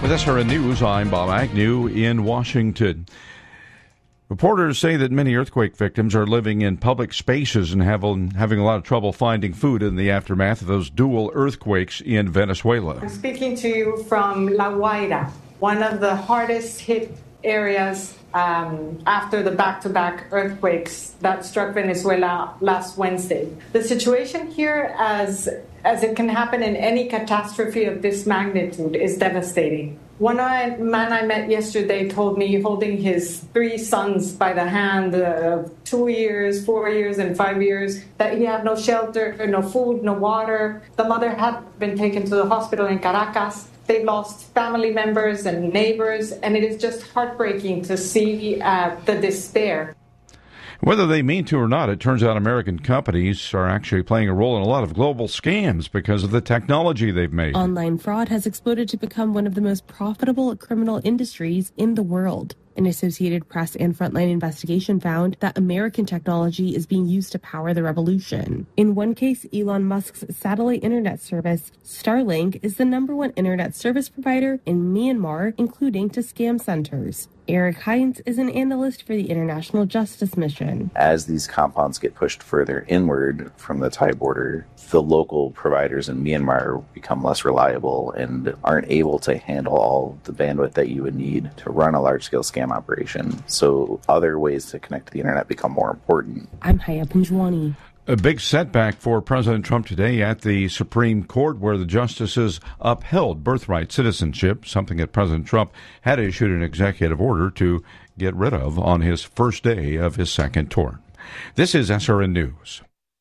With SRN News, I'm Bob Agnew in Washington. Reporters say that many earthquake victims are living in public spaces and having a lot of trouble finding food in the aftermath of those dual earthquakes in Venezuela. I'm speaking to you from La Guaira, one of the hardest hit areas after the back-to-back earthquakes that struck Venezuela last Wednesday. The situation here, as it can happen in any catastrophe of this magnitude, is devastating. One man I met yesterday told me, holding his 3 sons by the hand of 2 years, 4 years, and 5 years, that he had no shelter, no food, no water. The mother had been taken to the hospital in Caracas. They lost family members and neighbors, and it is just heartbreaking to see the despair. Whether they mean to or not, it turns out American companies are actually playing a role in a lot of global scams because of the technology they've made. Online fraud has exploded to become one of the most profitable criminal industries in the world. An Associated Press and Frontline investigation found that American technology is being used to power the revolution. In one case, Elon Musk's satellite internet service, Starlink, is the #1 internet service provider in Myanmar, including to scam centers. Eric Hines is an analyst for the International Justice Mission. As these compounds get pushed further inward from the Thai border, the local providers in Myanmar become less reliable and aren't able to handle all the bandwidth that you would need to run a large-scale scam operation. So other ways to connect to the internet become more important. I'm Haya Panjwani. A big setback for President Trump today at the Supreme Court, where the justices upheld birthright citizenship, something that President Trump had issued an executive order to get rid of on his first day of his second tour. This is SRN News.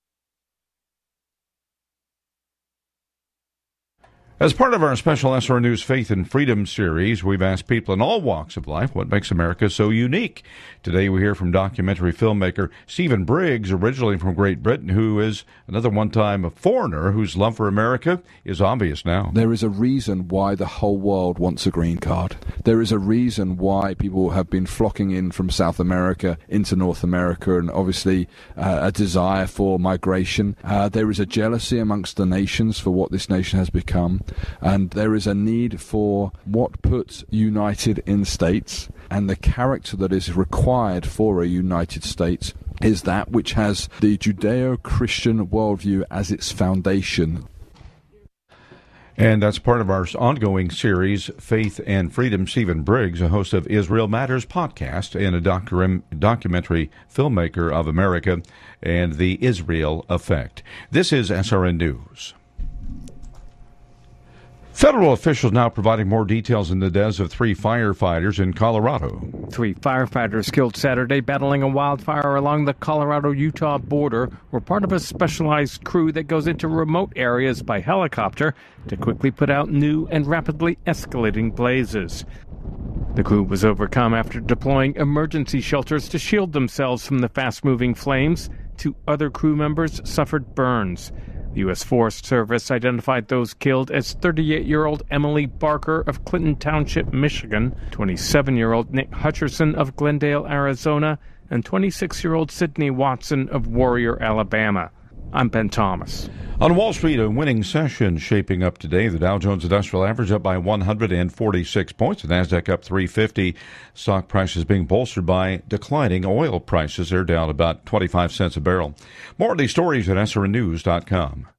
As part of our special SRN News Faith and Freedom series, we've asked people in all walks of life what makes America so unique. Today we hear from documentary filmmaker Stephen Briggs, originally from Great Britain, who is another one-time foreigner whose love for America is obvious now. There is a reason why the whole world wants a green card. There is a reason why people have been flocking in from South America into North America, and obviously a desire for migration. There is a jealousy amongst the nations for what this nation has become. And there is a need for what puts united in states, and the character that is required for a united states is that which has the Judeo-Christian worldview as its foundation. And that's part of our ongoing series, Faith and Freedom. Stephen Briggs, a host of Israel Matters podcast and a documentary filmmaker of America and the Israel Effect. This is SRN News. Federal officials now providing more details in the deaths of 3 firefighters in Colorado. 3 firefighters killed Saturday battling a wildfire along the Colorado-Utah border were part of a specialized crew that goes into remote areas by helicopter to quickly put out new and rapidly escalating blazes. The crew was overcome after deploying emergency shelters to shield themselves from the fast-moving flames. 2 other crew members suffered burns. The U.S. Forest Service identified those killed as 38-year-old Emily Barker of Clinton Township, Michigan, 27-year-old Nick Hutcherson of Glendale, Arizona, and 26-year-old Sydney Watson of Warrior, Alabama. I'm Ben Thomas. On Wall Street, a winning session shaping up today. The Dow Jones Industrial Average up by 146 points. The Nasdaq up 350. Stock prices being bolstered by declining oil prices. They're down about 25 cents a barrel. More of these stories at srnnews.com.